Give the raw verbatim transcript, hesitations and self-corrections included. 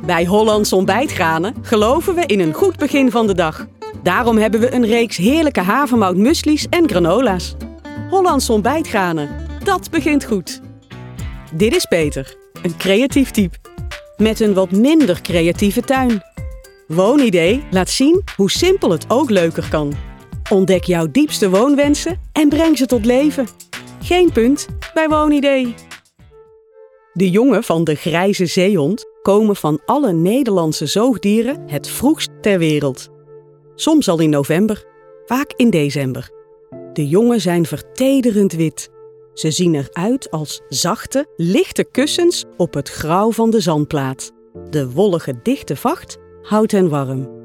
Bij Hollands Ontbijtgranen geloven we in een goed begin van de dag. Daarom hebben we een reeks heerlijke havermout muesli's en granola's. Hollands Ontbijtgranen, dat begint goed. Dit is Peter, een creatief type. Met een wat minder creatieve tuin. Woonidee laat zien hoe simpel het ook leuker kan. Ontdek jouw diepste woonwensen en breng ze tot leven. Geen punt bij Woonidee. De jongen van de grijze zeehond komen van alle Nederlandse zoogdieren het vroegst ter wereld. Soms al in november, vaak in december. De jongen zijn vertederend wit. Ze zien eruit als zachte, lichte kussens op het grauw van de zandplaat. De wollige dichte vacht houdt hen warm.